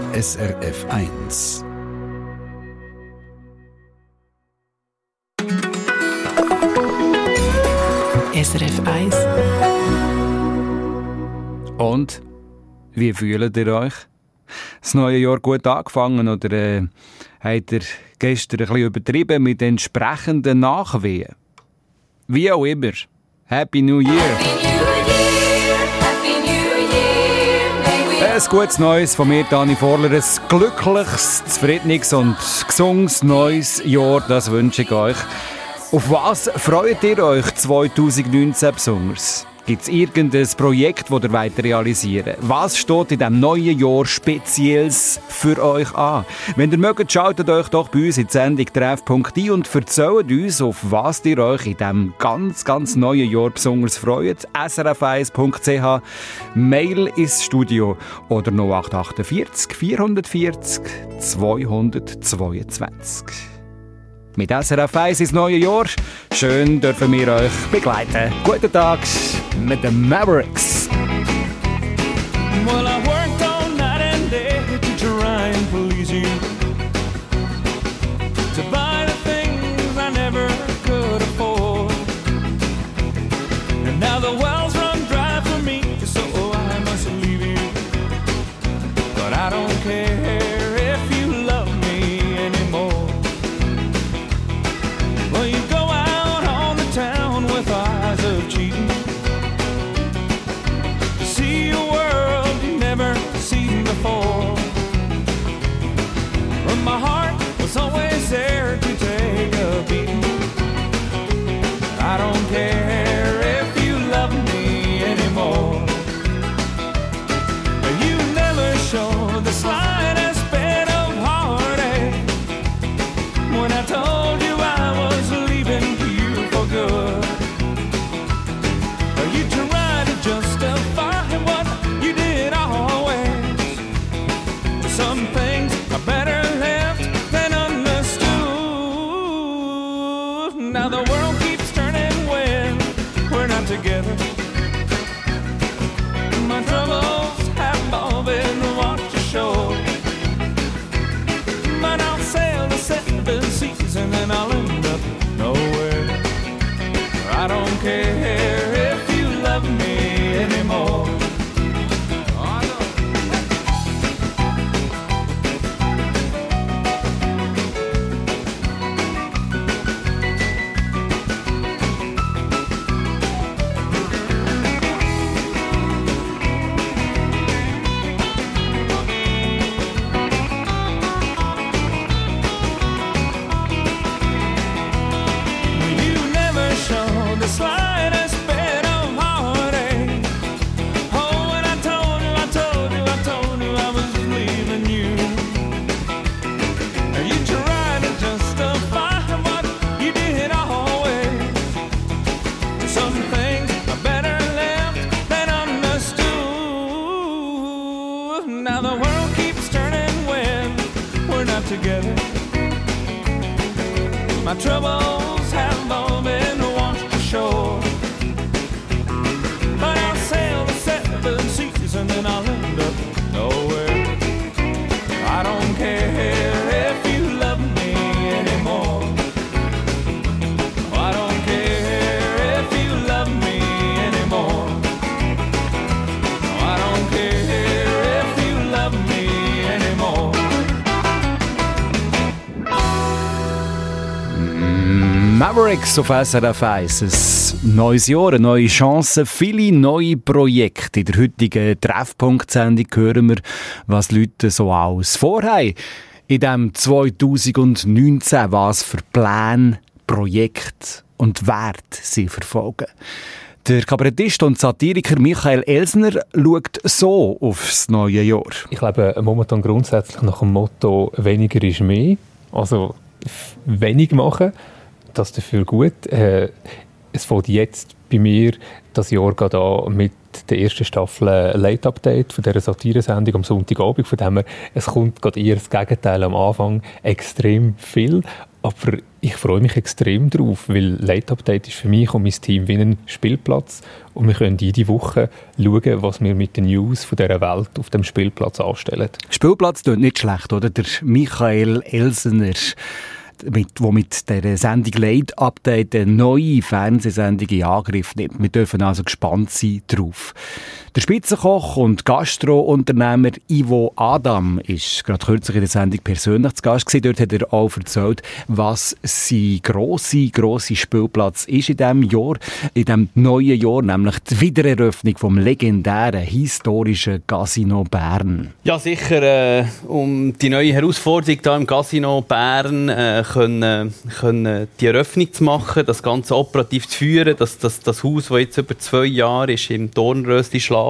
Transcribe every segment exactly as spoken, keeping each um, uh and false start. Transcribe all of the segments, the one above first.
S R F eins. S R F eins. Und? Wie fühlt ihr euch? Das neue Jahr gut angefangen oder äh, habt ihr gestern ein bisschen übertrieben mit entsprechenden Nachwehen? Wie auch immer. Happy New Year! Happy New Year, Happy New Year. Ein gutes Neues von mir, Dani Vorler. Ein glückliches, zufriedenes und gesundes neues Jahr, das wünsche ich euch. Auf was freut ihr euch zwanzig neunzehn besonders? Gibt es irgendein Projekt, das ihr weiter realisieren wollt? Was steht in diesem neuen Jahr Spezielles für euch an? Wenn ihr mögt, schaltet euch doch bei uns in die Sendung treff punkt i und erzählt uns, auf was ihr euch in diesem ganz, ganz neuen Jahr besonders freut. s r f eins punkt c h, Mail ins Studio oder null acht acht vier vier vier null zwei zwei zwei. Mit S R F eins ins neue Jahr. Schön dürfen wir euch begleiten. Guten Tag mit den Mavericks. Well, I worked all night and day to try and please you, to buy the things I never could afford, and now the wells run dry for me, so I must leave you. But I don't care if you love me anymore. Well, you go out on the town with eyes of cheating, to see a world you never seen before. But my heart was always there to take a beating. I don't care if you love me anymore. You never showed the slightest bit of heartache when I told you I was leaving you for good. You tried to justify what you did always. Some things are better left than understood. Now the world keeps turning when we're not together. My troubles have all been washed ashore, but I'll sail the seven seas and then I'll end up nowhere. I don't care if you love me anymore. You never showed the slightest bit of heartache. Oh, when I told you, I told you, I told you I was leaving you. You tried to justify what you did always. Some things are better left than understood. Now the world keeps turning when we're not together. My troubles have all been washed ashore, but I'll sail the seven seas and then I'll end up nowhere. I don't care if you love me anymore. I don't care if you love me anymore. I don't care if you love me anymore. Mavericks auf S R F eins. Ein neues Jahr, eine neue Chance, viele neue Projekte. In der heutigen Treffpunkt-Sendung hören wir, was die Leute so alles vorhaben. In diesem zwanzig neunzehn, was für Pläne, Projekte und Werte sie verfolgen. Der Kabarettist und Satiriker Michael Elsner schaut so aufs neue Jahr. Ich lebe momentan grundsätzlich nach dem Motto «Weniger ist mehr». Also wenig machen, das dafür gut. Äh, es fängt jetzt bei mir das Jahr gerade an mit der ersten Staffel Late Update von dieser Satire-Sendung am Sonntagabend. Von dem her, es kommt gerade eher das Gegenteil am Anfang extrem viel. Aber Ich freue mich extrem drauf, weil Late Update ist für mich und mein Team wie ein Spielplatz und wir können jede Woche schauen, was wir mit den News von dieser Welt auf dem Spielplatz anstellen. Spielplatz klingt nicht schlecht, oder? Der Michael Elsener, mit, wo mit der Sendung Late Update eine neue Fernsehsendung in Angriff nimmt. Wir dürfen also gespannt sein drauf. Der Spitzenkoch und Gastrounternehmer Ivo Adam ist gerade kürzlich in der Sendung persönlich zu Gast gewesen. Dort hat er auch erzählt, was sein grosser, grosser Spielplatz ist in diesem Jahr, in diesem neuen Jahr, nämlich die Wiedereröffnung vom legendären, historischen Casino Bern. Ja, sicher, äh, um die neue Herausforderung hier im Casino Bern äh, können, können die Eröffnung zu machen, das Ganze operativ zu führen, dass das, das Haus, das jetzt über zwei Jahre ist, im Dornröschen-Schlaf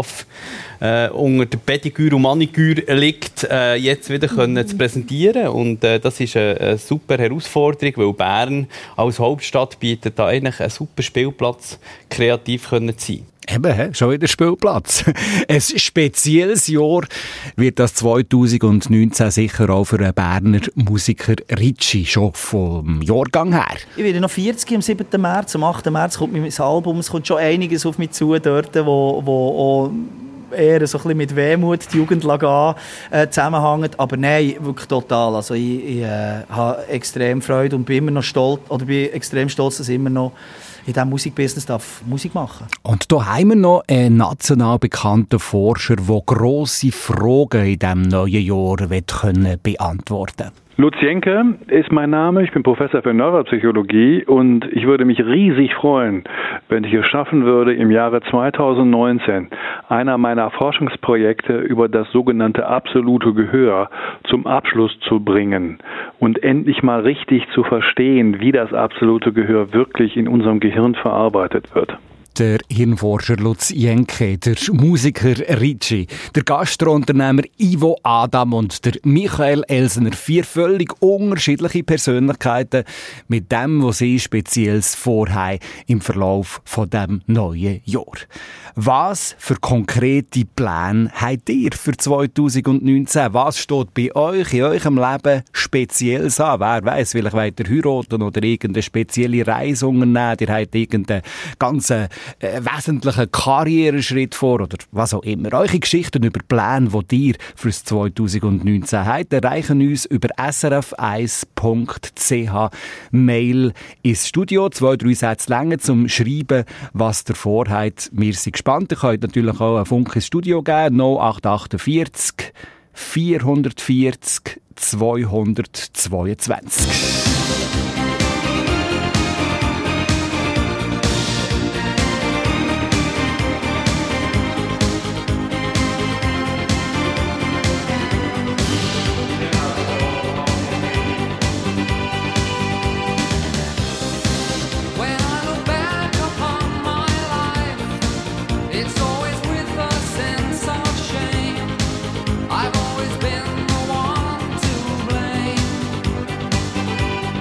äh, unter der Pediküre und Maniküre liegt, äh, jetzt wieder können zu präsentieren. Und äh, das ist eine, eine super Herausforderung, weil Bern als Hauptstadt bietet da eigentlich einen super Spielplatz, kreativ können zu sein. Eben, he, schon wieder Spielplatz. Ein spezielles Jahr wird das zwanzig neunzehn sicher auch für einen Berner Musiker Ricci, schon vom Jahrgang her. Ich werde noch vierzig am siebten März. Am achten März kommt mein Album. Es kommt schon einiges auf mich zu dort, wo, wo auch eher so ein bisschen mit Wehmut die Jugend an, äh, zusammenhängt. Aber nein, wirklich total. Also ich, ich äh, habe extrem Freude und bin immer noch stolz, oder bin extrem stolz, dass ich immer noch in diesem Musikbusiness darf Musik machen. Und da haben wir noch einen national bekannten Forscher, der grosse Fragen in diesem neuen Jahr können beantworten kann. Lutz Jenke ist mein Name, ich bin Professor für Neuropsychologie und ich würde mich riesig freuen, wenn ich es schaffen würde, im Jahre zwanzig neunzehn einer meiner Forschungsprojekte über das sogenannte absolute Gehör zum Abschluss zu bringen und endlich mal richtig zu verstehen, wie das absolute Gehör wirklich in unserem Gehirn verarbeitet wird. Der Hirnforscher Lutz Jenke, der Musiker Ricci, der Gastrounternehmer Ivo Adam und der Michael Elsener. Vier völlig unterschiedliche Persönlichkeiten mit dem, was sie Spezielles vorhaben im Verlauf von dem neuen Jahr. Was für konkrete Pläne habt ihr für zwanzig neunzehn? Was steht bei euch in eurem Leben Spezielles an? Wer weiss, vielleicht wollt ihr heiraten oder irgendeine spezielle Reise unternehmen, ihr habt irgendeinen ganz äh, wesentlichen Karriereschritt vor oder was auch immer. Eure Geschichten über Pläne, die ihr für zwanzig neunzehn habt, erreichen uns über s r f eins punkt c h. Mail ins Studio. Zwei, drei Sätze länger zum Schreiben, was ihr vorhabt. Wir sind gespannt. Ihr könnt natürlich auch einen Funk ins Studio geben. null acht achtundvierzig vierhundertvierzig zweihundertzweiundzwanzig. I've always been the one to blame.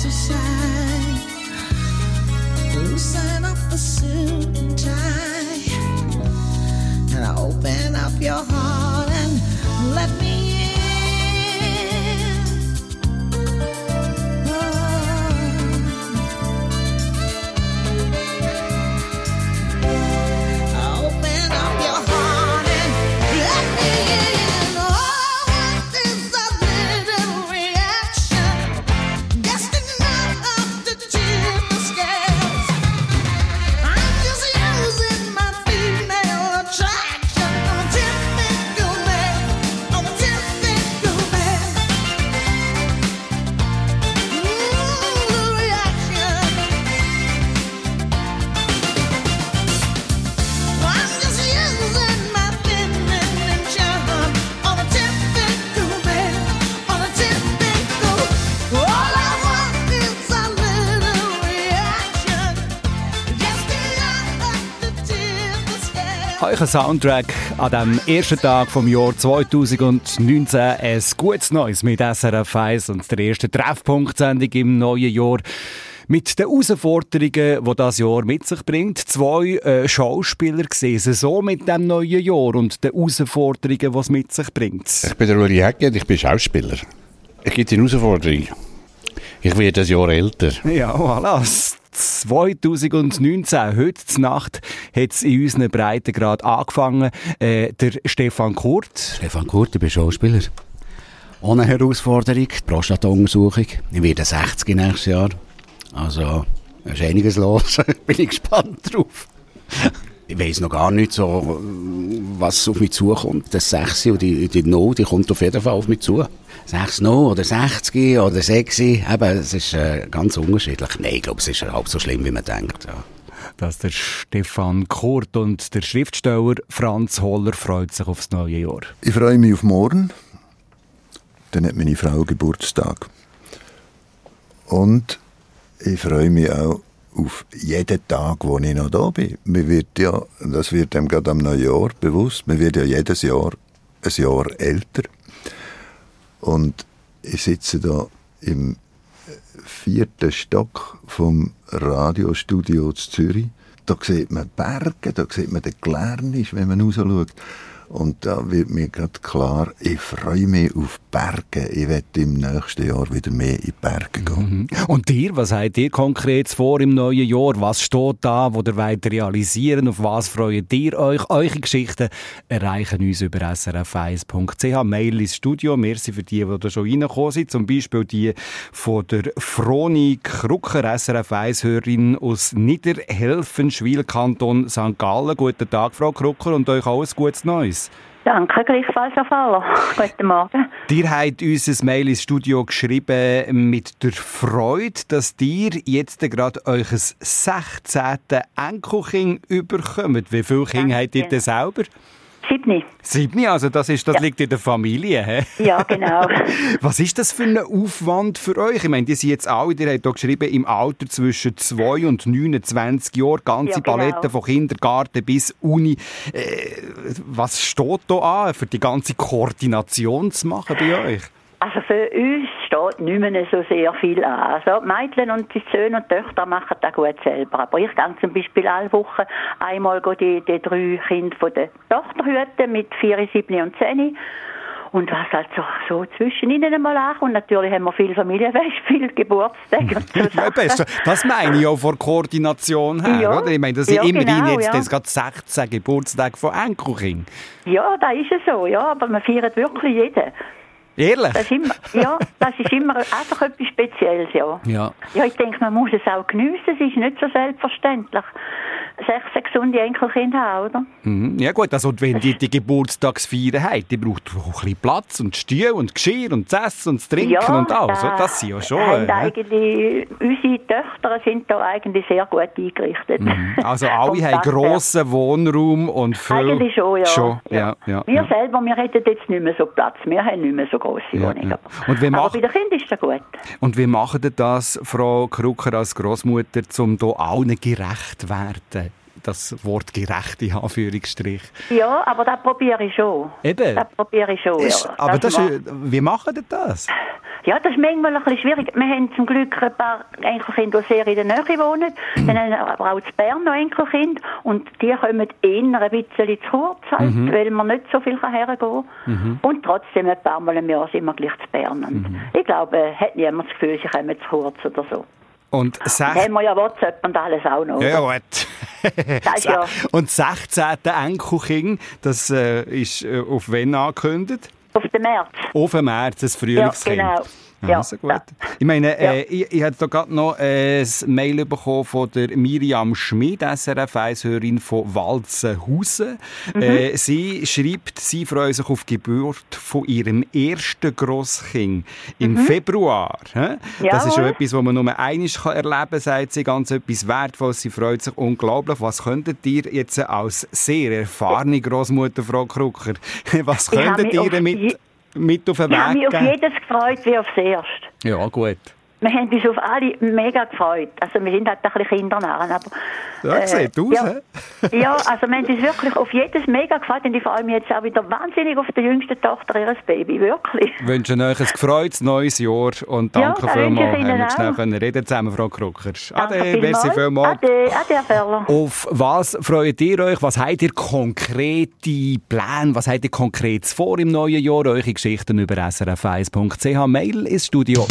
aside. Loosen up the suit and tie, and open up your heart and let me in. Oh. Open up your heart and let me in. Oh, what is a little reaction? Just enough to tip the scales. I'm just using my female attraction. I'm a typical man. I'm a typical man. Ooh, the reaction. I'm just using my feminine charm on a typical man. On a typical. All I want is a little reaction. Just enough to tip the scale. Euer Soundtrack an dem ersten Tag vom Jahr zweitausendneunzehn. Ein gutes Neues mit S R F eins und der ersten Treffpunkt-Sendung im neuen Jahr. Mit den Herausforderungen, die das Jahr mit sich bringt. Zwei äh, Schauspieler sehen so mit dem neuen Jahr und den Herausforderungen, die es mit sich bringt. Ich bin der Uli Hegge und ich bin Schauspieler. Es gibt eine Herausforderung. Ich werde ein Jahr älter. Ja, voilà. zweitausendneunzehn, heute zur Nacht, hat es in unseren Breitengrad angefangen. Äh, der Stefan Kurt. Stefan Kurt, ich bin Schauspieler. Ohne Herausforderung, die Prostata-Untersuchung. Ich werde sechzig nächstes Jahr. Also, da ist einiges los. Bin ich gespannt drauf. Ich weiss noch gar nicht so, was auf mich zukommt. Das sechs und die, die null, die kommt auf jeden Fall auf mich zu. sechs null oder sechzig oder sechs, eben, es ist äh, ganz unterschiedlich. Nein, ich glaube, es ist halb so schlimm, wie man denkt. Ja. Das ist der Stefan Kurt und der Schriftsteller Franz Holler freut sich aufs neue Jahr. Ich freue mich auf morgen. Dann hat meine Frau Geburtstag. Und ich freue mich auch auf jeden Tag, wo ich noch da bin. Man wird ja, das wird einem gerade am Neujahr bewusst, man wird ja jedes Jahr ein Jahr älter. Und ich sitze da im vierten Stock vom Radiostudio zu Zürich. Da sieht man Berge, da sieht man den Glärnisch, wenn man rausschaut. Und da wird mir gerade klar, ich freue mich auf Berge. Ich werde im nächsten Jahr wieder mehr in die Berge gehen. Mhm. Und dir, was habt ihr konkret vor im neuen Jahr? Was steht da, wo ihr wollt realisieren? Auf was freut ihr euch? Eure Geschichten erreichen uns über s r f eins punkt c h. Mail ins Studio. Merci für die, die da schon reingekommen sind. Zum Beispiel die von der Froni Krucker, S R F eins-Hörerin aus Niederhelfenschwil, Kanton Sankt Gallen. Guten Tag, Frau Krucker, und euch alles Gutes Neues. Danke, gleichfalls auf alle. Guten Morgen. Ihr habt uns ein Mail ins Studio geschrieben mit der Freude, dass ihr jetzt gerade euer sechzehnten Enkelkind überkommt. Wie viele Kinder habt ihr denn selber? Siebni. Siebni, also das, ist, das ja. liegt in der Familie, hä? Ja, genau. Was ist das für ein Aufwand für euch? Ich meine, die sind jetzt alle, ihr habt hier geschrieben, im Alter zwischen zwei und neunundzwanzig Jahren, ganze ja, genau. Palette von Kindergarten bis Uni. Äh, was steht da an, für die ganze Koordination zu machen bei euch? Also für uns steht nicht mehr so sehr viel an. Also die Mädchen und die Söhne und Töchter machen das gut selber. Aber ich gehe zum Beispiel alle Wochen einmal die, die drei Kinder von der Tochter hüten mit vier, sieben und zehn. Und was halt so, so zwischen ihnen einmal ankommt. Natürlich haben wir viele Familienfeste, viele Geburtstage und so Sachen. Das meine ich auch von Koordination her, ja, oder? Ich meine, das sind ja, immerhin genau, jetzt ja. gerade sechzehn Geburtstage von Enkelkindern. Ja, das ist es so, ja. Aber wir feiern wirklich jeden. Ehrlich? Das ist immer, ja, das ist immer einfach etwas Spezielles, ja. Ja. Ja, ich denke, man muss es auch geniessen, es ist nicht so selbstverständlich. Sechs gesunde Enkelkinder haben, oder? Mhm. Ja gut, also wenn die die Geburtstagsfeiern haben, die braucht auch ein bisschen Platz und Stühle und Geschirr und das Essen und das Trinken ja, und alles. Da das sind ja schon... Äh, eigentlich, unsere Töchter sind da eigentlich sehr gut eingerichtet. Mhm. Also alle haben grossen Wohnraum und viel... Eigentlich schon, ja. Schon. Ja. Ja, ja, wir ja. selber, wir hätten jetzt nicht mehr so Platz. Wir haben nicht mehr so grosse ja, Wohnungen. Ja. Und wie Aber bei den Kindern ist das gut. Und wie macht ihr das, Frau Krucker, als Grossmutter, um hier allen gerecht zu werden? Das Wort gerecht in Anführungsstrich. Ja, aber das probiere ich schon. Eben. Das probiere ich schon, ist, ja. Aber das das ist, wie machen ihr das? Ja, das ist manchmal ein bisschen schwierig. Wir haben zum Glück ein paar Enkelkinder, die sehr in der Nähe wohnen. Dann haben wir aber auch in Bern noch Enkelkinder. Und die kommen eher ein bisschen zu kurz, halt, Mhm. weil man nicht so viel hergehen kann. Mhm. Und trotzdem, ein paar Mal im Jahr sind wir gleich zu Bern. Und Mhm. ich glaube, hat niemand das Gefühl, sie kommen zu kurz oder so. Und Dann sech- haben wir ja WhatsApp und alles auch noch. Ja, oder? gut. Das ist ja Und sechzehnte Enkelkind, das äh, ist äh, auf wann angekündigt? auf den März. Auf den März, das Frühlingskind. Ja, genau. Ja, Ja, also gut. Ich meine, äh, ich, ich habe da gerade noch äh, ein Mail bekommen von der Miriam Schmid, S R F eins-Hörerin von Walzenhausen. Mhm. Äh, sie schreibt, sie freut sich auf die Geburt von ihrem ersten Grosskind im Mhm. Februar. Hä? Das ist schon Jawohl. etwas, was man nur einmal erleben kann, sagt sie, ganz etwas Wertvolles. Sie freut sich unglaublich. Was könntet ihr jetzt als sehr erfahrene Großmutter, Frau Krucker, was Ich habe könntet mich ihr auf mit, je- mit auf den Ich habe mich Weg auf geben? jedes gefreut wie aufs Erste. Ja, gut. Wir haben uns auf alle mega gefreut. Also wir sind halt ein bisschen Kindernarren, aber... Ja, sieht aus, ja, hä? ja, also wir haben uns wirklich auf jedes mega gefreut und ich freue mich jetzt auch wieder wahnsinnig auf die jüngste Tochter, ihres Baby, wirklich. Ich wünsche euch ein gefreutes neues Jahr und Ja, danke das vielmals, wünsche ich haben wir Ihnen schnell auch. können reden zusammen, Frau Krucker. Danke Ade, merci vielmals. Ade, ade, Herr Ferler. Auf was freut ihr euch? Was habt ihr konkrete Pläne? Was habt ihr Konkretes vor im neuen Jahr? Eure Geschichten über s r f eins punkt c h. Mail ins Studio.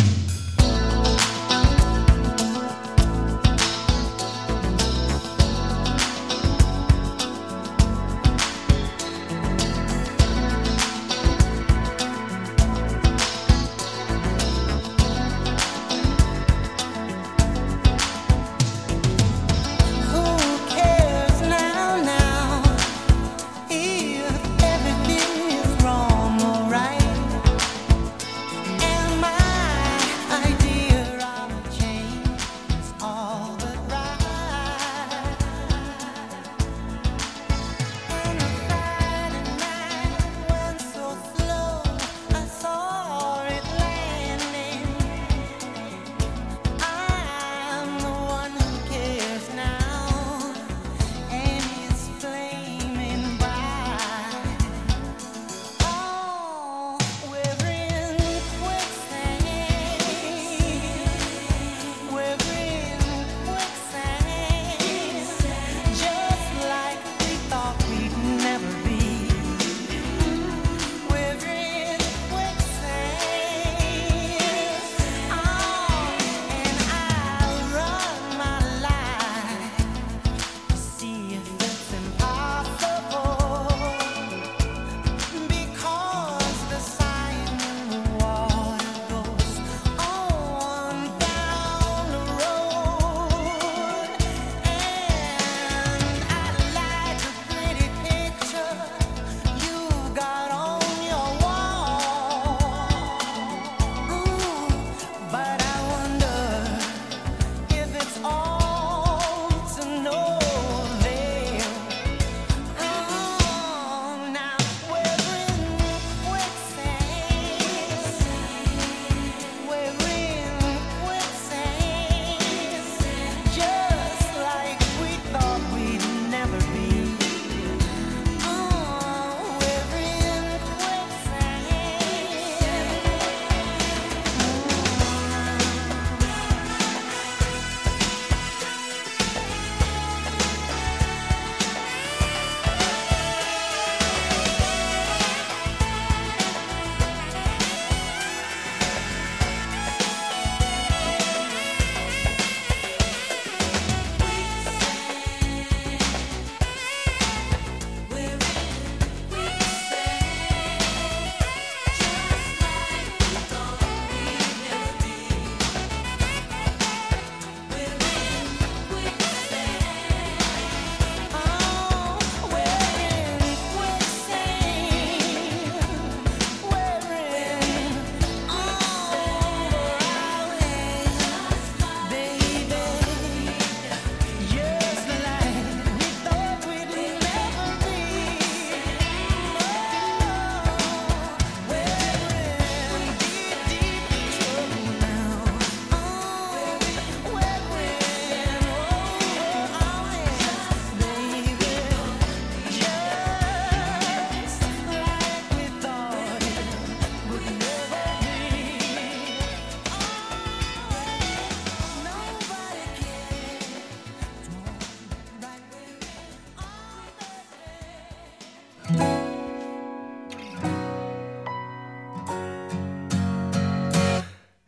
Who cares now, now, if everything is wrong or right? Am I, I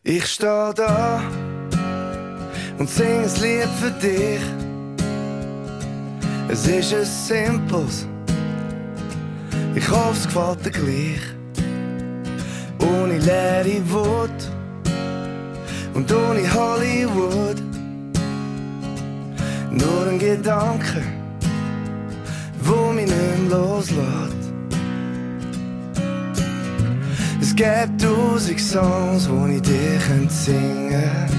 Ich steh da und sing ein Lied für dich. Es ist ein simples, ich hoffe es gefällt dir gleich. Ohne leere Wut und ohne Hollywood. Nur ein Gedanke, wo mich nicht mehr loslässt. Es gibt tausend Songs, wo ich dir singen könnte.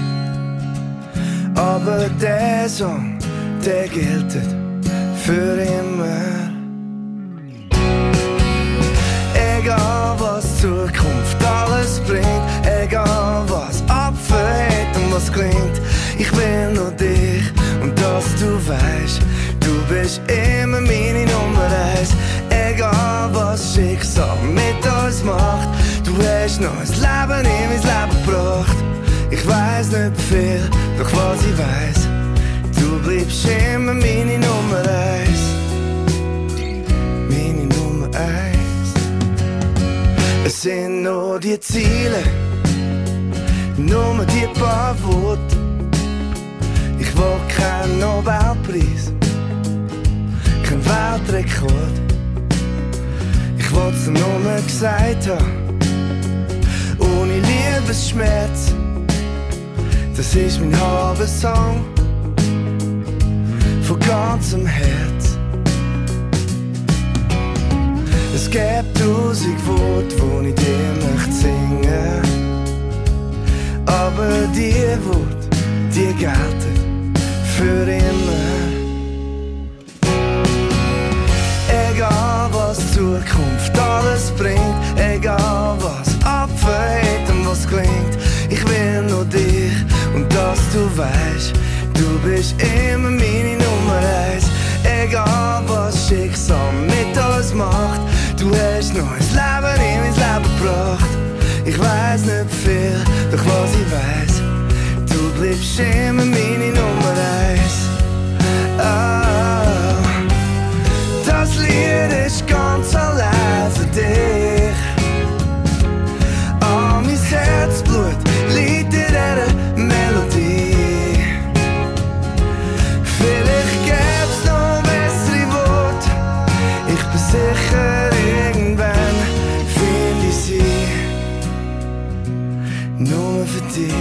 Aber der Song, der gilt für immer. Egal was Zukunft alles bringt, egal was abfällt und was klingt, ich will nur dich und dass du weißt, du bist immer meine Nummer eins. Egal was Schicksal mit uns macht, du hast noch ein Leben in mein Leben gebracht. Ich weiss nicht viel, doch was ich weiss, du bleibst immer meine Nummer eins. Meine Nummer eins. Es sind nur die Ziele, nur die paar Worte. Ich will keinen Nobelpreis, kein Weltrekord. Ich wollt's dir nur mal gesagt haben, ohne Liebesschmerz. Das ist mein halber Song, von ganzem Herz. Es gibt tausend Worte, wo ich dir möchte singen. Aber die Worte, die gelten für immer. Egal was Zukunft alles bringt, egal was abfällt und was klingt, ich will nur dich und dass du weißt, du bist immer meine Nummer eins. Egal was Schicksal mit uns macht, du hast noch ein Leben in mein Leben gebracht. Ich weiss nicht viel, doch was ich weiss, du bleibst immer meine Nummer eins. Oh, das Lied ist ganz allein für dich. Oh, mein Herzblut liegt in dieser Melodie. Vielleicht gäb's noch bessere Worte, ich bin sicher, irgendwann find ich sie nur für dich.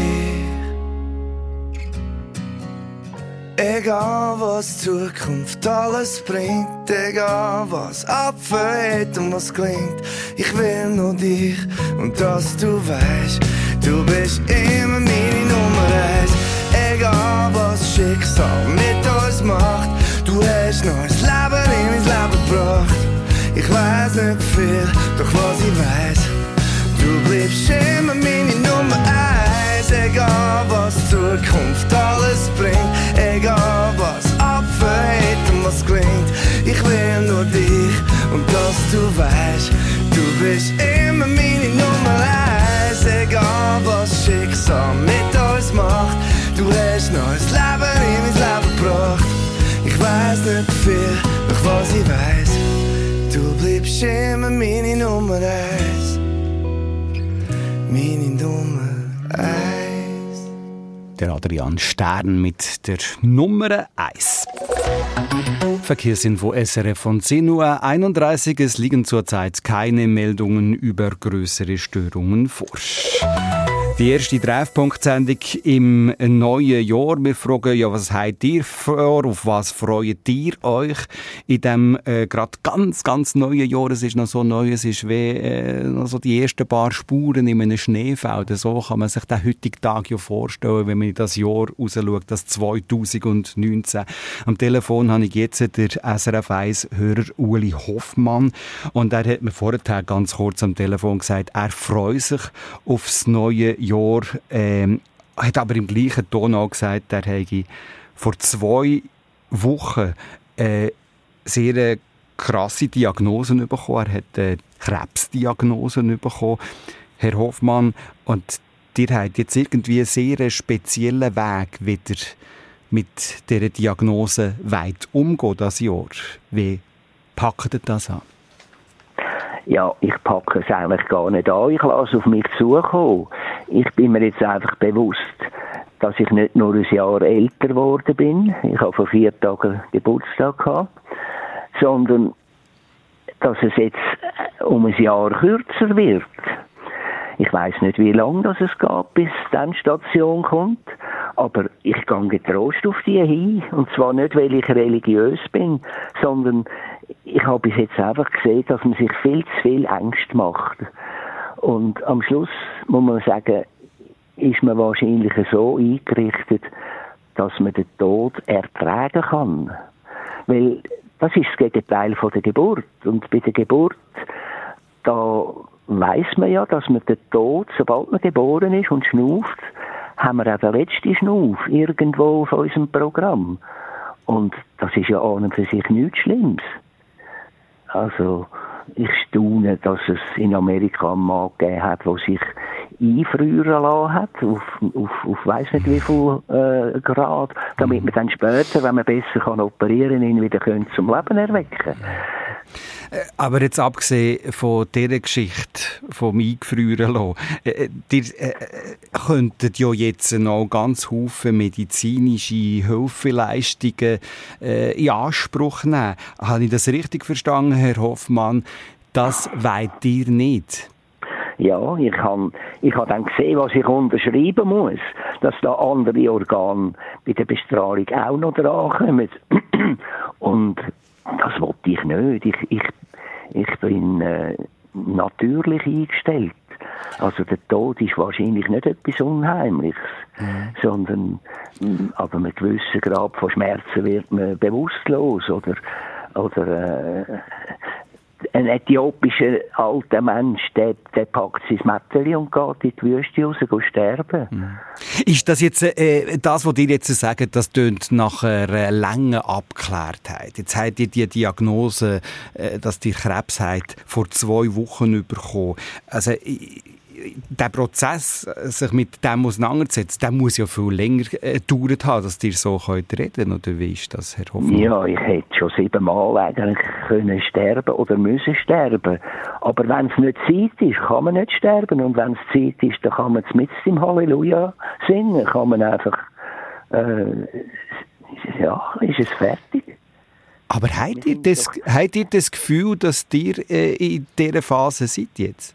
Egal was Zukunft alles bringt, egal was abfällt und was klingt, ich will nur dich und dass du weißt, du bist immer meine Nummer eins. Egal was Schicksal mit uns macht, du hast noch ein Leben in mein Leben gebracht. Ich weiss nicht viel, doch was ich weiss, du bleibst immer meine Nummer eins. Egal was Zukunft alles bringt, egal was abfällt und was klingt, ich will nur dich und dass du weißt, du bist immer meine Nummer eins. Egal was Schicksal mit uns macht, du hast noch ein Leben in mein Leben gebracht. Ich weiss nicht viel, doch was ich weiss, du bleibst immer meine Nummer eins. Meine Nummer eins. Der Adrian Stern mit der Nummer eins. Verkehrsinfo S R F von zehn Uhr einunddreißig. Es liegen zurzeit keine Meldungen über größere Störungen vor. Die erste Treffpunkt-Sendung im neuen Jahr. Wir fragen, ja, was habt ihr vor? Auf was freut ihr euch in diesem äh, gerade ganz, ganz neuen Jahr? Es ist noch so neu, es ist wie äh, noch so die ersten paar Spuren in einem Schneefeld. So kann man sich den heutigen Tag ja vorstellen, wenn man in das Jahr rausschaut, das zweitausendneunzehn. Am Telefon habe ich jetzt den S R F eins-Hörer Uli Hoffmann. Und er hat mir vorher ganz kurz am Telefon gesagt, er freut sich aufs neue Jahr. Jahr, ähm, hat aber im gleichen Ton auch gesagt, er hätte vor zwei Wochen äh, sehr krasse Diagnosen bekommen. Er hat äh, Krebsdiagnosen bekommen, Herr Hoffmann. Und ihr habt jetzt irgendwie einen sehr speziellen Weg, wieder mit dieser Diagnose weit umgehen das Jahr. Wie packt ihr das an? Ja, ich packe es eigentlich gar nicht an. Ich lasse auf mich zukommen. ich bin mir jetzt einfach bewusst, dass ich nicht nur ein Jahr älter geworden bin, ich habe vor vier Tagen Geburtstag gehabt, sondern dass es jetzt um ein Jahr kürzer wird. Ich weiss nicht, wie lange das es geht, bis die Station kommt, aber ich gehe getrost auf die hin. Und zwar nicht, weil ich religiös bin, sondern ich habe bis jetzt einfach gesehen, dass man sich viel zu viel Angst macht. Und am Schluss muss man sagen, ist man wahrscheinlich so eingerichtet, dass man den Tod ertragen kann. Weil das ist das Gegenteil von der Geburt. Und bei der Geburt, da weiss man ja, dass man den Tod, sobald man geboren ist und schnauft, haben wir auch den letzten Schnauf irgendwo auf unserem Programm. Und das ist ja an und für sich nichts Schlimmes. Also, ich staune, dass es in Amerika einen Mann gegeben hat, der sich einfrieren lassen hat, auf, auf, auf weiss nicht wie viel äh, Grad, damit man dann später, wenn man besser kann operieren, ihn wieder zum Leben erwecken kann. Aber jetzt abgesehen von dieser Geschichte vom Eingefrieren lassen, äh, ihr äh, könntet ja jetzt noch ganz viele medizinische Hilfeleistungen äh, in Anspruch nehmen. Habe ich das richtig verstanden, Herr Hoffmann? Das wollt ihr nicht? Ja, ich habe ich hab dann gesehen, was ich unterschreiben muss, dass da andere Organe bei der Bestrahlung auch noch drankommen. Und das wollte ich nicht. Ich, ich, ich bin äh, natürlich eingestellt. Also der Tod ist wahrscheinlich nicht etwas Unheimliches, mhm. sondern mh, ab einem gewissen Grad von Schmerzen wird man bewusstlos oder, oder äh, ein äthiopischer alter Mensch, der, der packt sein Mätteli und geht in die Wüste raus, geht sterben. Mhm. Ist das jetzt, äh, das, was ihr jetzt sagt, das tönt nach einer langen Abgeklärtheit. Jetzt habt ihr die Diagnose, äh, dass ihr Krebs habt, vor zwei Wochen bekommen. Also, der Prozess, sich mit dem auseinanderzusetzen, der muss ja viel länger äh, gedauert haben, dass ihr so könnt reden, oder wie ist das, Herr Hoffmann? Ja, ich hätte schon siebenmal eigentlich können sterben oder müssen sterben. Aber wenn es nicht Zeit ist, kann man nicht sterben. Und wenn es Zeit ist, dann kann man es mit im Halleluja singen. Kann man einfach, äh, ja, ist es fertig. Aber habt ihr das, habt ihr das Gefühl, dass ihr äh, in dieser Phase seid jetzt?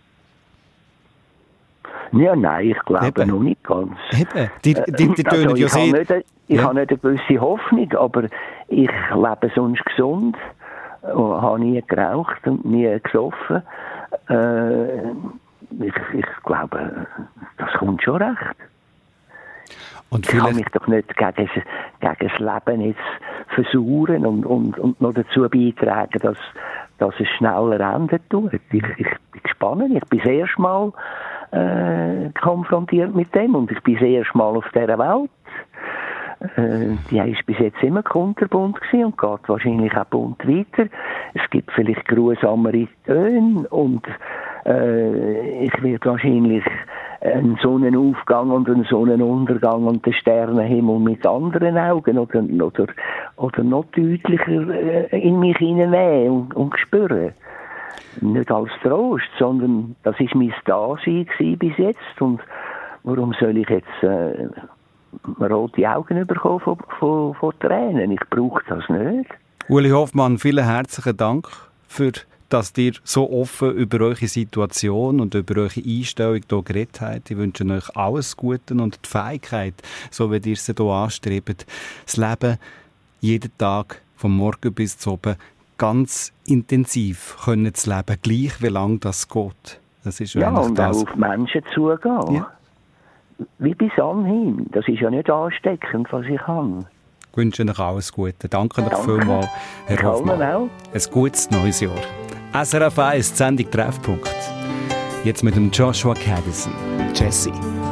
Ja, nein, ich glaube Eben. noch nicht ganz. Eben. Die, die, die also, ich ja habe nicht, ich ja. habe nicht eine gewisse Hoffnung, aber ich lebe sonst gesund, habe nie geraucht und nie gesoffen. Äh, ich, ich glaube, das kommt schon recht. Und ich kann mich doch nicht gegen, gegen das Leben jetzt versuchen und, und, und noch dazu beitragen, dass, dass es schneller enden tut. Ich, ich bin gespannt. Ich bin das erste Mal äh, konfrontiert mit dem und ich bin das erste Mal auf dieser Welt. Äh, die war bis jetzt immer kunterbunt gewesen und geht wahrscheinlich auch bunt weiter. Es gibt vielleicht grusamere Töne und äh, ich werde wahrscheinlich einen Sonnenaufgang und einen Sonnenuntergang und den Sternenhimmel mit anderen Augen oder, oder, oder noch deutlicher äh, in mich hineinnehmen und, und spüren. Nicht als Trost, sondern das war mein Dasein bis jetzt und warum soll ich jetzt äh, rote Augen bekommen von, von, von Tränen? Ich brauche das nicht. Uli Hoffmann, vielen herzlichen Dank für dass ihr so offen über eure Situation und über eure Einstellung hier geredet habt. Ich wünsche euch alles Gute und die Fähigkeit, so wie ihr sie hier anstrebt, das Leben jeden Tag, vom Morgen bis zum Abend, ganz intensiv können zu leben, gleich wie lange das geht. Das ist ja, und das. auch auf Menschen zugehen. Ja. Wie bis anhin. Das ist ja nicht ansteckend, was ich kann. Ich wünsche euch alles Gute. Danke euch vielmals, Herr Hoffmann. Ein gutes neues Jahr. S R F eins, die Sendung Treffpunkt. Jetzt mit dem Joshua Caddison. Jesse.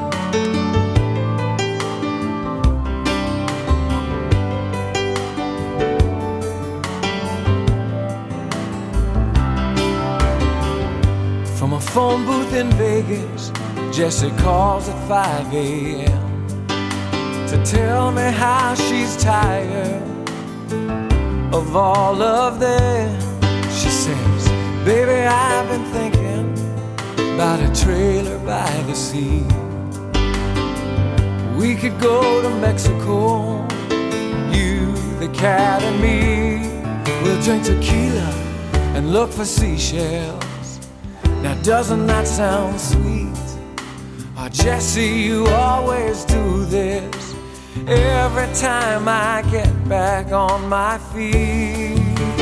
From a phone booth in Vegas, Jessie calls at five a.m. to tell me how she's tired of all of them. She says, baby, I've been thinking about a trailer by the sea. We could go to Mexico, you, the cat, and me. We'll drink tequila and look for seashells. Now doesn't that sound sweet? Oh, Jesse, you always do this every time I get back on my feet.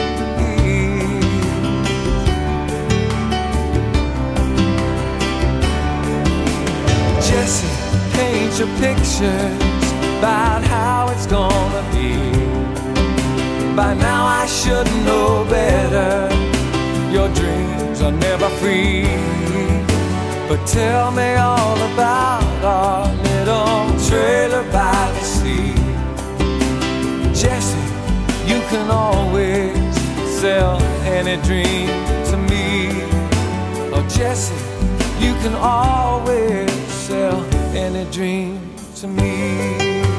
Jesse, paint your pictures about how it's gonna be. By now I should know better. Your dreams are never free. But tell me all about our little trailer by the sea. Jesse, you can always sell any dream to me. Oh Jesse, you can always sell any dream to me.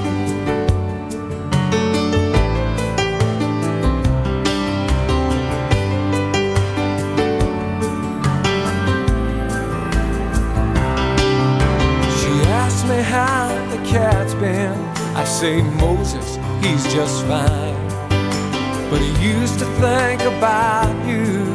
Me how the cat's been. I say Moses, he's just fine, but he used to think about you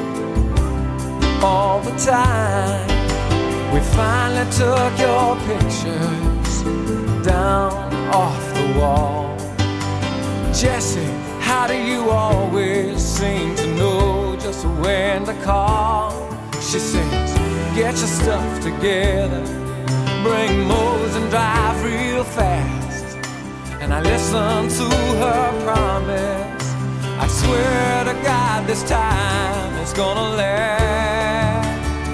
all the time. We finally took your pictures down off the wall. Jesse, how do you always seem to know just when to call? She says, get your stuff together, bring Mose and drive real fast. And I listen to her promise. I swear to God this time it's gonna last.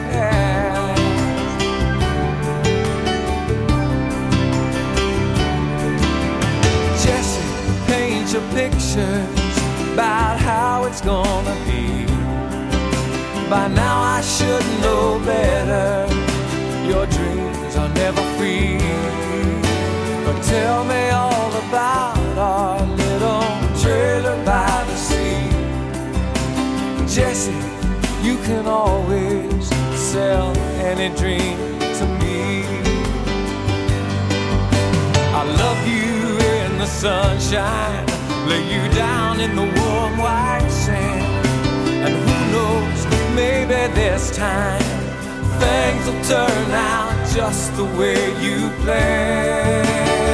Jesse, paint your pictures about how it's gonna be. By now I should know better. Your dreams are never free. But tell me all about our little trailer by the sea. Jesse, you can always sell any dream to me. I love you in the sunshine, lay you down in the warm white sand. And who knows, maybe this time things will turn out just the way you planned.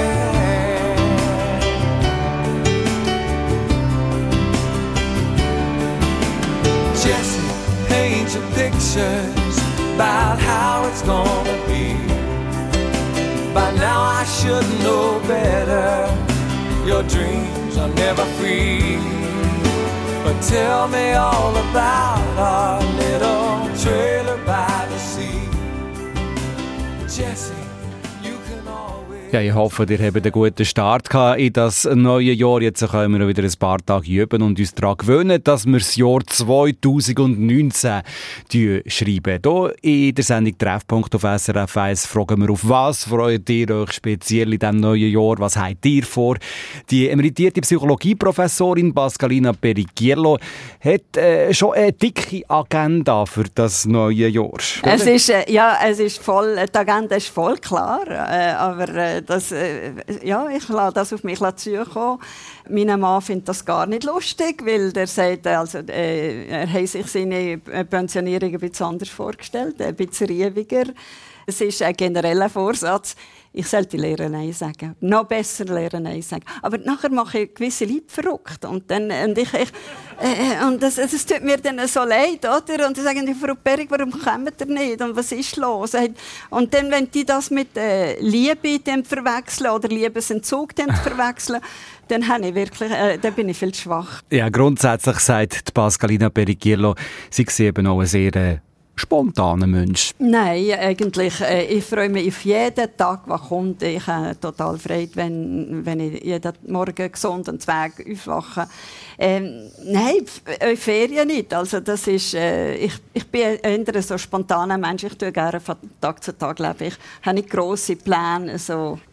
Jesse, paint your pictures about how it's gonna be. By now I should know better. Your dreams are never free. But tell me all about our little trailer by the sea. Jesse, you can always... Ja, ich hoffe, ihr habt einen guten Start gehabt in das neue Jahr. Jetzt können wir wieder ein paar Tage üben und uns daran gewöhnen, dass wir das Jahr zwanzig neunzehn schreiben. Hier in der Sendung Treffpunkt auf S R F eins fragen wir, auf was freut ihr euch speziell in diesem neuen Jahr? Was habt ihr vor? Die emeritierte Psychologieprofessorin Pascalina Pericchiello hat äh, schon eine dicke Agenda für das neue Jahr. Es ist, äh, ja, es ist voll, die Agenda ist voll klar, äh, aber äh, das, äh, ja, ich lasse das auf mich zukommen. Mein Mann findet das gar nicht lustig, weil der sagt, also, äh, er hat sich seine Pensionierung ein bisschen anders vorgestellt, ein bisschen rieviger. Es ist ein genereller Vorsatz, ich sollte lernen Nein sagen. Noch besser lernen Nein sagen. Aber nachher mache ich gewisse Leute verrückt. Und, dann, und, ich, ich, äh, und das, das tut mir dann so leid, oder? Und dann sagen die, Frau Perig, warum kommt ihr nicht? Und was ist los? Und dann, wenn die das mit äh, Liebe verwechseln oder Liebesentzug verwechseln, dann, habe ich wirklich, äh, dann bin ich viel zu schwach. Ja, grundsätzlich sagt Pascalina Pericchiello, sie sieht eben auch einen sehr äh, spontanen Mensch. Nein, eigentlich. Äh, ich freue mich auf jeden Tag, der kommt. Ich habe total Freude, wenn, wenn ich jeden Morgen gesund und zweig aufwache. Ähm, nein, Ferien nicht. Also das ist, äh, ich, ich bin eher so ein spontaner Mensch. Ich tue gerne von Tag zu Tag leben. Ich habe nicht grosse Pläne. So.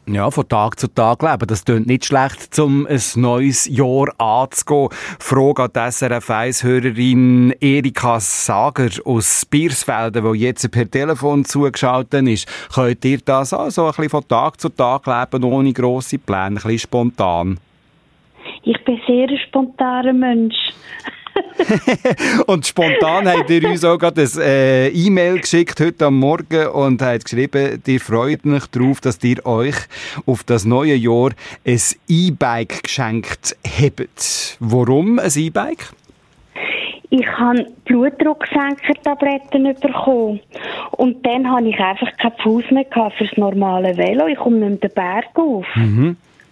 Ja, von Tag zu Tag leben. Das klingt nicht schlecht, um ein neues Jahr anzugehen. Frage an die S R F eins-Hörerin Erika Sager aus Biersfelden, die jetzt per Telefon zugeschaltet ist. Könnt ihr das auch so ein bisschen von Tag zu Tag leben, ohne grosse Pläne, ein bisschen spontan? Ich bin sehr ein spontaner Mensch. Und spontan habt ihr uns auch gerade ein äh, E-Mail geschickt heute am Morgen und habt geschrieben, ihr freut euch darauf, dass ihr euch auf das neue Jahr ein E-Bike geschenkt habt. Warum ein E-Bike? Ich habe Blutdrucksenker-Tabletten bekommen. Und dann hatte ich einfach keinen Fuß mehr für das normale Velo. Ich komme nicht mehr den Berg auf. Mhm.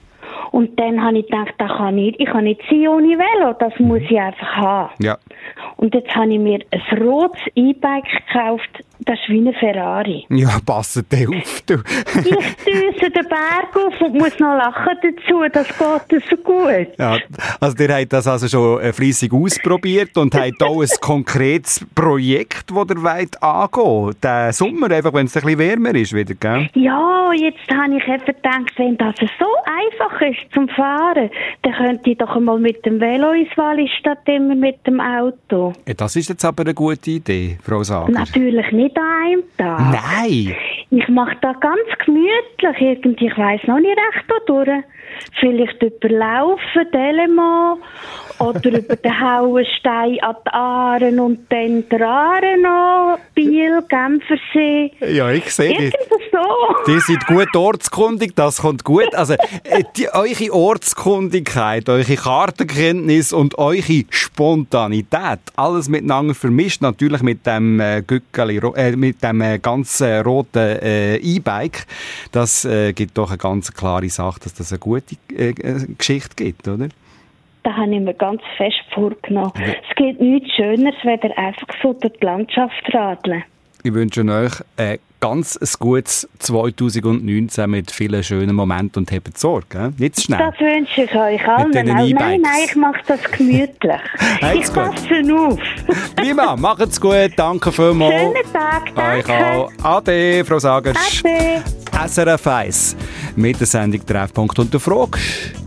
Und dann habe ich gedacht, das kann nicht, ich kann nicht sein ohne Velo, das muss ich einfach haben. Ja. Und jetzt habe ich mir ein rotes E-Bike gekauft, das ist wie eine Ferrari. Ja, passt dir auf, du. Ich düse den Berg auf und muss noch lachen dazu, das geht so gut. Ja, also ihr habt das also schon äh, fleissig ausprobiert und habt auch ein konkretes Projekt, das ihr wollt angehen. Den Sommer, einfach wenn es ein bisschen wärmer ist wieder, gell? Ja, jetzt habe ich eben gedacht, wenn das so einfach ist zum Fahren, dann könnte ich doch einmal mit dem Velo ins Wallis statt immer mit dem Auto. Ja, das ist jetzt aber eine gute Idee, Frau Sager. Natürlich nicht an einem Tag. Nein! Ich mache das ganz gemütlich. Irgendwie, ich weiss noch nicht recht wodurch. Vielleicht überlaufen, Telemann oder über den Hauenstein an die Aaren und dann der Aaren noch, Biel, Genfersee. Ja, ich sehe dich. Irgendwas so. Ihr seid gut ortskundig, das kommt gut. Also, äh, die, eure Ortskundigkeit, eure Kartenkenntnis und eure Spontanität, alles miteinander vermischt, natürlich mit dem äh, Gückeli, äh, mit dem äh, ganz äh, roten äh, E-Bike. Das äh, gibt doch eine ganz klare Sache, dass das eine gute äh, Geschichte gibt, oder? Das habe ich mir ganz fest vorgenommen. Ja. Es gibt nichts Schöneres, als einfach so durch die Landschaft radeln. Ich wünsche euch ein ganz ein gutes zwanzig neunzehn mit vielen schönen Momenten und habt Sorge, gell? Nicht zu schnell. Das wünsche ich euch allen. Nein, nein, nein, ich mache das gemütlich. Ich passe auf. Prima, macht's gut, danke vielmals. Schönen Tag, danke. Euch auch. Ade, Frau Sager. Ade. S R F eins mit der Sendung Treffpunkt und der Frage: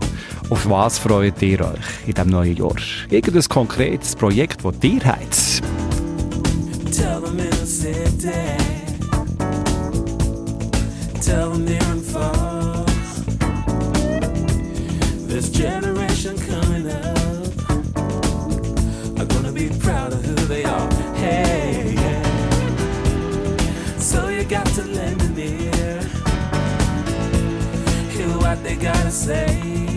Auf was freut ihr euch in diesem neuen Jahr? Irgendein konkretes Projekt, das ihr habt? Tell them in the city. Tell them near and far. This generation coming up are gonna be proud of who they are. Hey, yeah. So you got to lend an ear. Hear what they gotta say.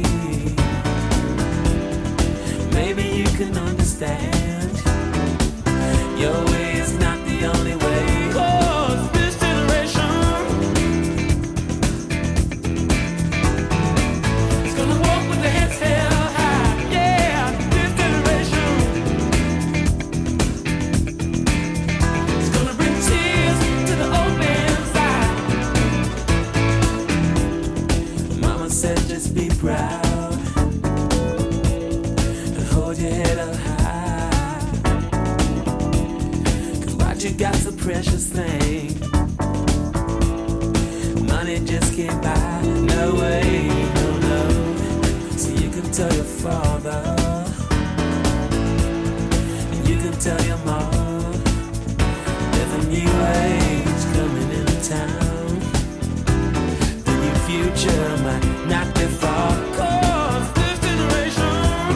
Maybe you can understand. Your way is not the only way. 'Cause this generation is gonna walk with their heads held high. Yeah, this generation is gonna bring tears to the open side. Mama said just be proud and hold your head up high. You got the precious thing. Money just can't buy. No way, no, no. So you can tell your father, and you can tell your mom, there's a new age coming into town. The new future might not be far. 'Cause this generation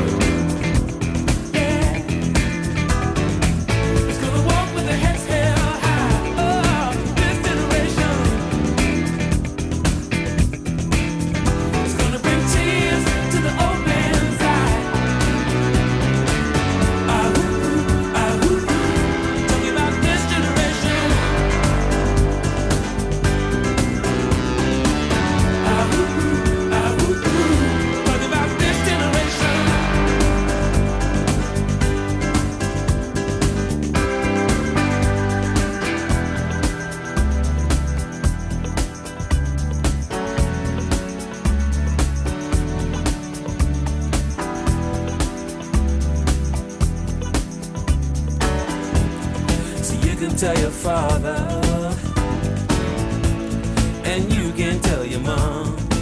tell your father, and you can tell your mom.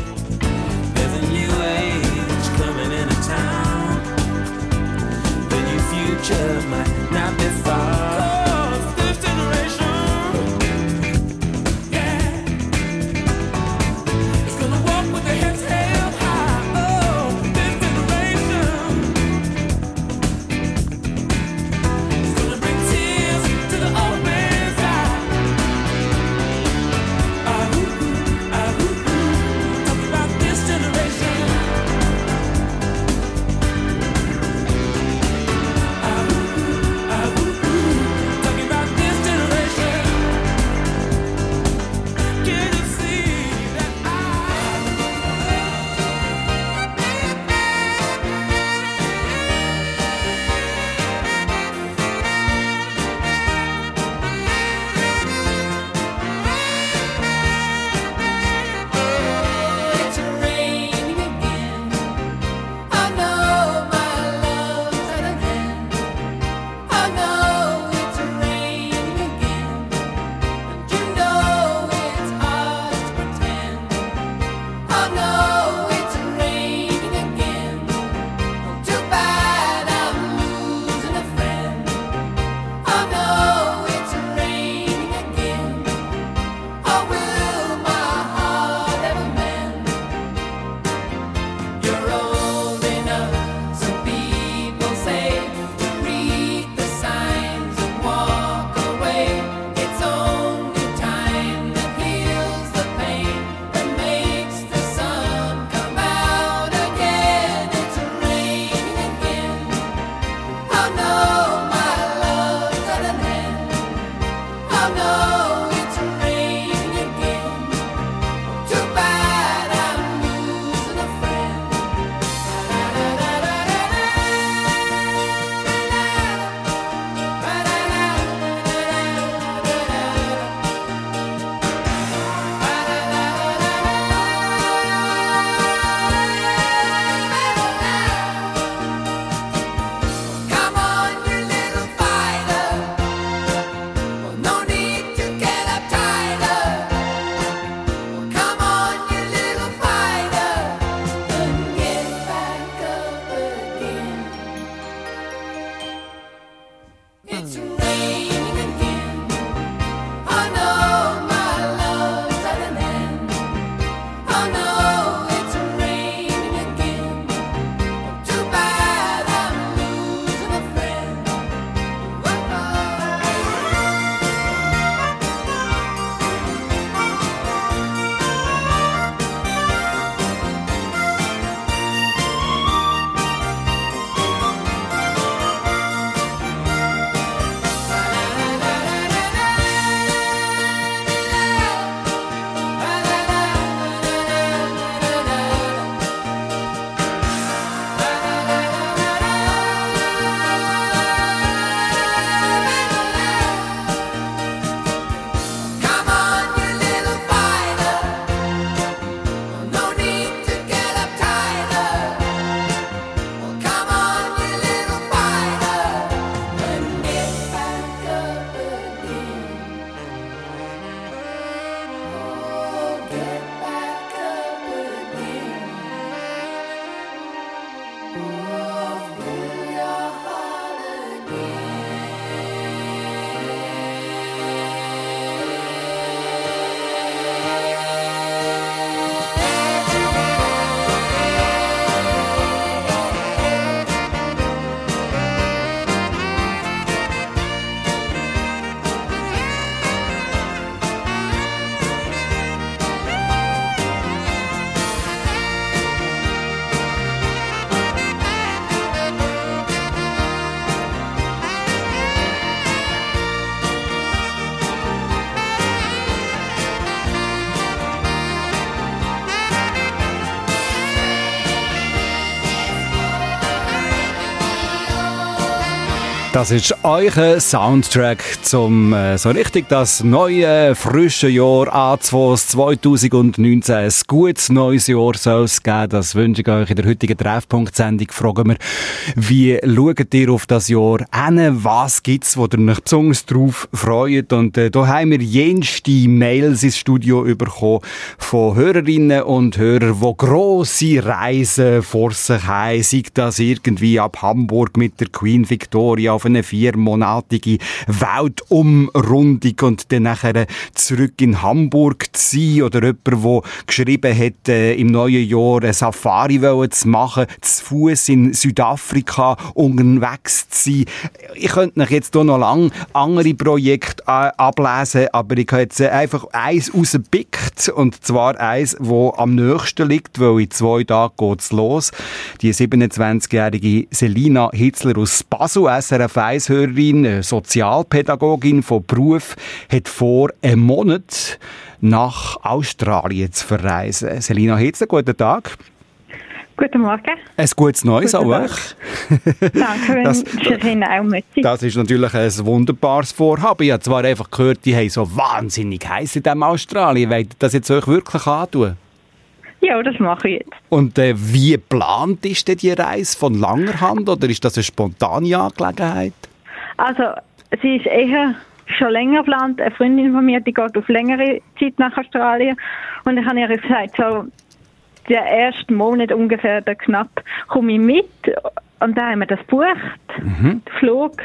Das ist euer Soundtrack zum äh, so richtig das neue, frische Jahr A zwei zwanzig neunzehn. Ein gutes neues Jahr soll es geben. Das wünsche ich euch in der heutigen Treffpunkt-Sendung. Fragen wir, wie schaut ihr auf das Jahr hin? Was gibt es, wo ihr euch besonders drauf freut? Und äh, da haben wir jenste Mails ins Studio bekommen von Hörerinnen und Hörern, die grosse Reisen vor sich haben. Sei das irgendwie ab Hamburg mit der Queen Victoria auf eine viermonatige Weltumrundung und dann nachher zurück in Hamburg zu sein. Oder jemand, der geschrieben hat, äh, im neuen Jahr eine Safari zu machen, zu Fuß in Südafrika unterwegs zu sein. Ich könnte euch jetzt hier noch lange andere Projekte äh, ablesen, aber ich habe jetzt äh, einfach eins rausgepickt, und zwar eins, das am nächsten liegt, weil in zwei Tagen geht es los. Die siebenundzwanzigjährige Selina Hitzler aus Basel, S R F eins Hörerin, Sozialpädagogin von Beruf, hat vor, einen Monat nach Australien zu verreisen. Selina Hitzler, guten Tag. Guten Morgen. Ein gutes Neues Guten an Tag. euch. Danke, wenn Das- für Ihnen auch möchte. Das ist natürlich ein wunderbares Vorhaben. Ich habe zwar einfach gehört, die haben so wahnsinnig heiß in diesem Australien. Wollt ihr das jetzt euch wirklich antun? Ja, das mache ich jetzt. Und äh, wie geplant ist denn die Reise? Von langer Hand oder ist das eine spontane Angelegenheit? Also, sie ist eher schon länger geplant. Eine Freundin von mir, die geht auf längere Zeit nach Australien. Und ich habe ihr gesagt, so der erste Monat ungefähr, der knapp, komme ich mit. Und dann haben wir das gebucht, den Flug.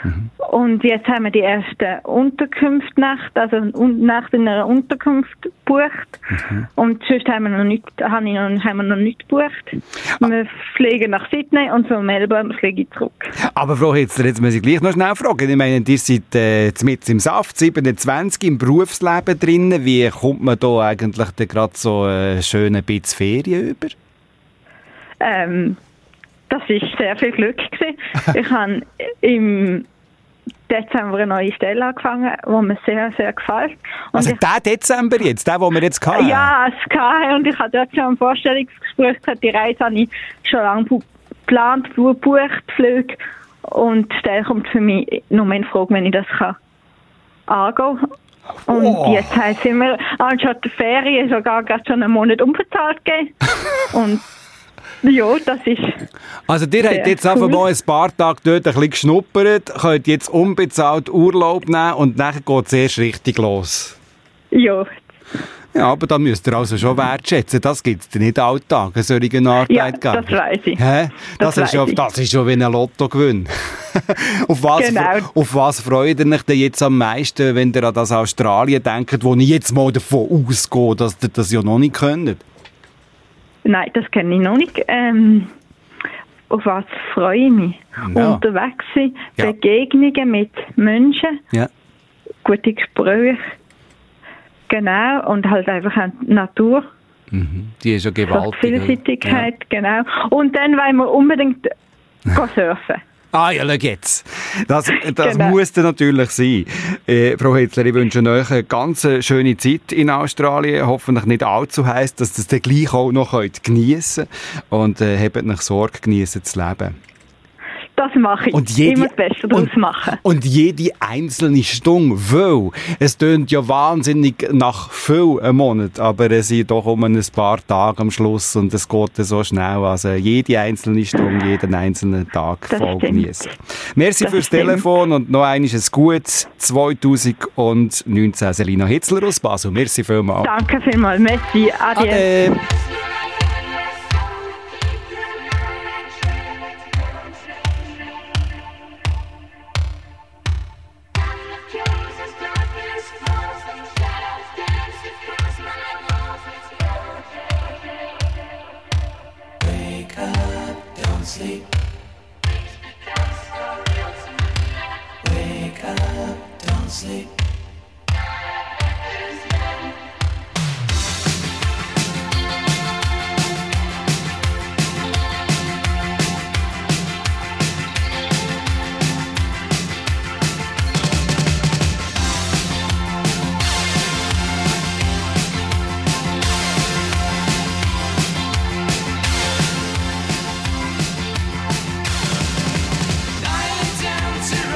Und jetzt haben wir die erste Unterkunftnacht, also un- Nacht in einer Unterkunft gebucht. Und sonst haben wir noch nicht, haben wir noch, haben wir noch nicht gebucht. Wir fliegen nach Sydney und von Melbourne fliege ich zurück. Aber Frau Hitzler, jetzt muss ich gleich noch schnell fragen. Ich meine, ihr seid äh, mitten im Saft, siebenundzwanzig, im Berufsleben drin. Wie kommt man da eigentlich dann gerade so einen schönen bisschen Ferien über? Ähm, das ist sehr viel Glück gewesen. Ich habe im Dezember eine neue Stelle angefangen, die mir sehr, sehr gefällt. Und Also ich, der Dezember jetzt, der, den wir jetzt hatten? ja, es kann. Und ich habe dort schon ein Vorstellungsgespräch gehabt. Die Reise habe ich schon lange bu- geplant, gebucht, Flüge. Und die Stelle kommt für mich nur in Frage, wenn ich das kann angehen kann. Und Oh. jetzt heisst es immer, anstatt der Ferien sogar gerade schon einen Monat unbezahlt gegeben. Und ja, das ist... Also ihr habt Sehr jetzt einfach cool. mal ein paar Tage dort ein bisschen geschnuppert, könnt jetzt unbezahlt Urlaub nehmen und dann geht es erst richtig los. Ja. Ja, aber da müsst ihr also schon wertschätzen. Das gibt es nicht alltag, eine solche Arbeitgeber. Ja, das weiss ich. Hä? Das, Das ist ja, weiss ich. das ist schon wie ein Lottogewinn. auf, was, Genau. auf was freut ihr euch denn jetzt am meisten, wenn ihr an das Australien denkt, wo ich jetzt mal davon ausgehe, dass ihr das ja noch nicht könnt? Nein, das kenne ich noch nicht. Ähm, auf was freue ich mich? Ja. Unterwegs sein, Ja. Begegnungen mit Menschen, Ja. gute Gespräche. Genau, und halt einfach auch die Natur, Die ist ja so die gewaltig. Vielseitigkeit, genau. Und dann wollen wir unbedingt gehen surfen. Ah ja, schau jetzt. Das, das Genau. muss dann natürlich sein. Äh, Frau Hitzler, ich wünsche euch eine ganz schöne Zeit in Australien. Hoffentlich nicht allzu heiß, dass ihr es dann gleich auch noch geniessen könnt. Und äh, habt nicht Sorge, geniessen das Leben. Das mache ich. Und jede- Immer das Beste daraus machen. Und jede einzelne Stunde, weil es tönt ja wahnsinnig nach viel einem Monat, aber es sind doch um ein paar Tage am Schluss und es geht dann so schnell. Also jede einzelne Stunde, jeden einzelnen Tag Das voll stimmt. genießen. Merci Das fürs stimmt. Telefon und noch einmal ein gutes zwanzig neunzehn. Selina Hitzler aus Basel. Merci vielmals. Danke vielmals. Merci. Adieu. Ade. Wake up, don't sleep. Wake up, don't sleep. Down to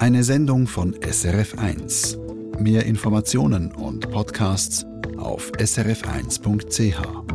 Eine Sendung von S R F eins. Mehr Informationen und Podcasts auf s r f eins punkt c h.